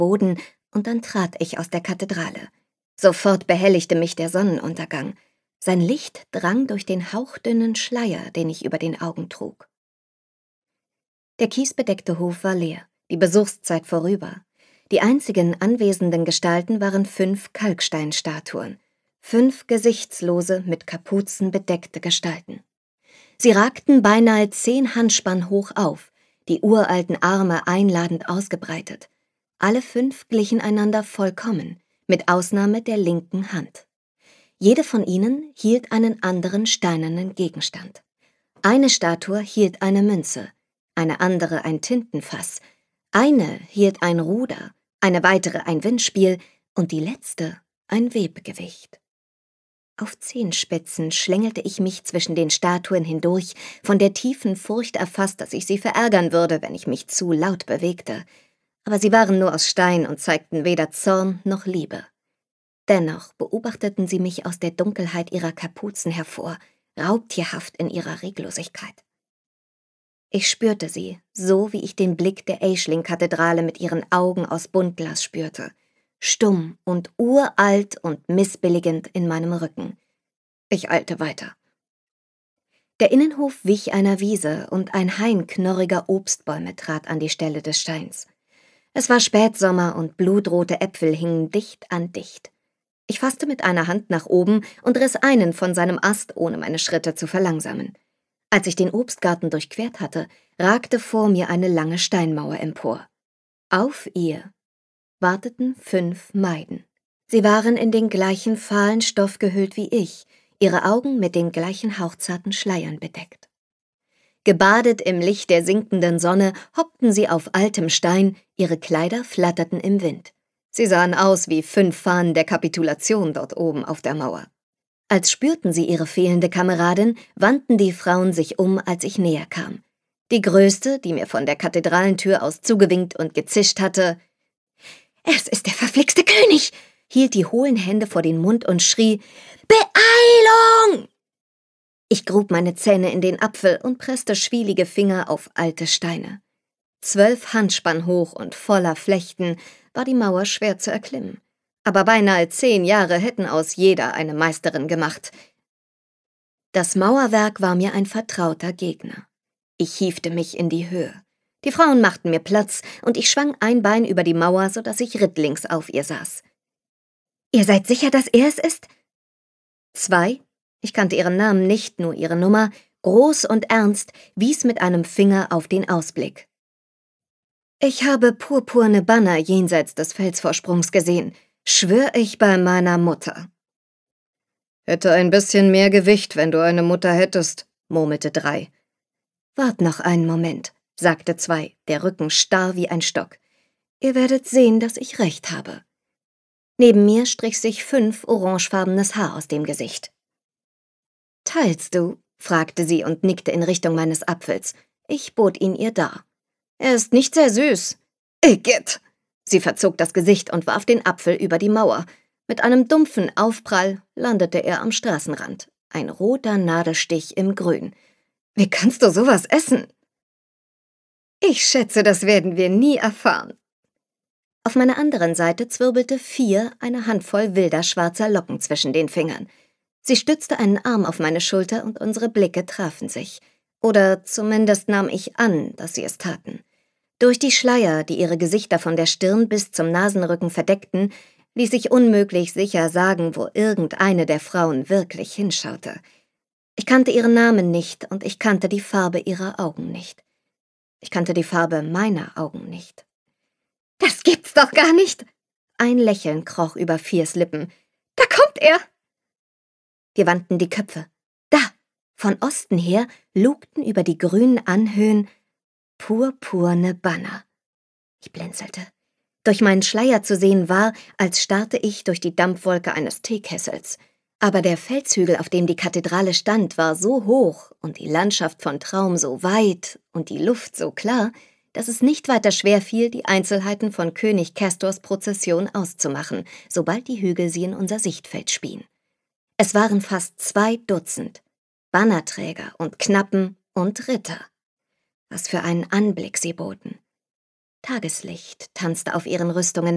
Boden, und dann trat ich aus der Kathedrale. Sofort behelligte mich der Sonnenuntergang. Sein Licht drang durch den hauchdünnen Schleier, den ich über den Augen trug. Der kiesbedeckte Hof war leer, die Besuchszeit vorüber. Die einzigen anwesenden Gestalten waren 5 Kalksteinstatuen, 5 gesichtslose, mit Kapuzen bedeckte Gestalten. Sie ragten beinahe 10 Handspann hoch auf, die uralten Arme einladend ausgebreitet. Alle 5 glichen einander vollkommen, mit Ausnahme der linken Hand. Jede von ihnen hielt einen anderen steinernen Gegenstand. Eine Statue hielt eine Münze, eine andere ein Tintenfass, eine hielt ein Ruder, eine weitere ein Windspiel und die letzte ein Webgewicht. Auf Zehenspitzen schlängelte ich mich zwischen den Statuen hindurch, von der tiefen Furcht erfasst, dass ich sie verärgern würde, wenn ich mich zu laut bewegte. Aber sie waren nur aus Stein und zeigten weder Zorn noch Liebe. Dennoch beobachteten sie mich aus der Dunkelheit ihrer Kapuzen hervor, raubtierhaft in ihrer Reglosigkeit. Ich spürte sie, so wie ich den Blick der Aisling-Kathedrale mit ihren Augen aus Buntglas spürte, stumm und uralt und missbilligend in meinem Rücken. Ich eilte weiter. Der Innenhof wich einer Wiese und ein Hain knorriger Obstbäume trat an die Stelle des Steins. Es war Spätsommer und blutrote Äpfel hingen dicht an dicht. Ich fasste mit einer Hand nach oben und riss einen von seinem Ast, ohne meine Schritte zu verlangsamen. Als ich den Obstgarten durchquert hatte, ragte vor mir eine lange Steinmauer empor. Auf ihr warteten 5 Maiden. Sie waren in den gleichen fahlen Stoff gehüllt wie ich, ihre Augen mit den gleichen hauchzarten Schleiern bedeckt. Gebadet im Licht der sinkenden Sonne hockten sie auf altem Stein, ihre Kleider flatterten im Wind. Sie sahen aus wie 5 Fahnen der Kapitulation dort oben auf der Mauer. Als spürten sie ihre fehlende Kameradin, wandten die Frauen sich um, als ich näher kam. Die größte, die mir von der Kathedralentür aus zugewinkt und gezischt hatte: »Es ist der verflixte König!« hielt die hohlen Hände vor den Mund und schrie: »Beeilung!« Ich grub meine Zähne in den Apfel und presste schwielige Finger auf alte Steine. 12 Handspann hoch und voller Flechten war die Mauer schwer zu erklimmen. Aber beinahe 10 Jahre hätten aus jeder eine Meisterin gemacht. Das Mauerwerk war mir ein vertrauter Gegner. Ich hiefte mich in die Höhe. Die Frauen machten mir Platz und ich schwang ein Bein über die Mauer, sodass ich rittlings auf ihr saß. »Ihr seid sicher, dass er es ist?« 2, ich kannte ihren Namen nicht, nur ihre Nummer, groß und ernst, wies mit einem Finger auf den Ausblick. »Ich habe purpurne Banner jenseits des Felsvorsprungs gesehen, schwör ich bei meiner Mutter.« »Hätte ein bisschen mehr Gewicht, wenn du eine Mutter hättest«, murmelte 3. »Wart noch einen Moment«, sagte 2, der Rücken starr wie ein Stock. »Ihr werdet sehen, dass ich recht habe.« Neben mir strich sich 5 orangefarbenes Haar aus dem Gesicht. »Teilst du?«, fragte sie und nickte in Richtung meines Apfels. Ich bot ihn ihr dar. »Er ist nicht sehr süß.« »Igitt!« Sie verzog das Gesicht und warf den Apfel über die Mauer. Mit einem dumpfen Aufprall landete er am Straßenrand. Ein roter Nadelstich im Grün. »Wie kannst du sowas essen?« »Ich schätze, das werden wir nie erfahren.« Auf meiner anderen Seite zwirbelte 4 eine Handvoll wilder schwarzer Locken zwischen den Fingern. Sie stützte einen Arm auf meine Schulter und unsere Blicke trafen sich. Oder zumindest nahm ich an, dass sie es taten. Durch die Schleier, die ihre Gesichter von der Stirn bis zum Nasenrücken verdeckten, ließ sich unmöglich sicher sagen, wo irgendeine der Frauen wirklich hinschaute. Ich kannte ihren Namen nicht und ich kannte die Farbe ihrer Augen nicht. Ich kannte die Farbe meiner Augen nicht. »Das gibt's doch gar nicht!« Ein Lächeln kroch über 4's Lippen. »Da kommt er!« Wir wandten die Köpfe. Da, von Osten her, lugten über die grünen Anhöhen purpurne Banner. Ich blinzelte. Durch meinen Schleier zu sehen war, als starrte ich durch die Dampfwolke eines Teekessels. Aber der Felshügel, auf dem die Kathedrale stand, war so hoch und die Landschaft von Traum so weit und die Luft so klar, dass es nicht weiter schwer fiel, die Einzelheiten von König Castors Prozession auszumachen, sobald die Hügel sie in unser Sichtfeld spien. Es waren fast 2 Dutzend, Bannerträger und Knappen und Ritter. Was für einen Anblick sie boten. Tageslicht tanzte auf ihren Rüstungen,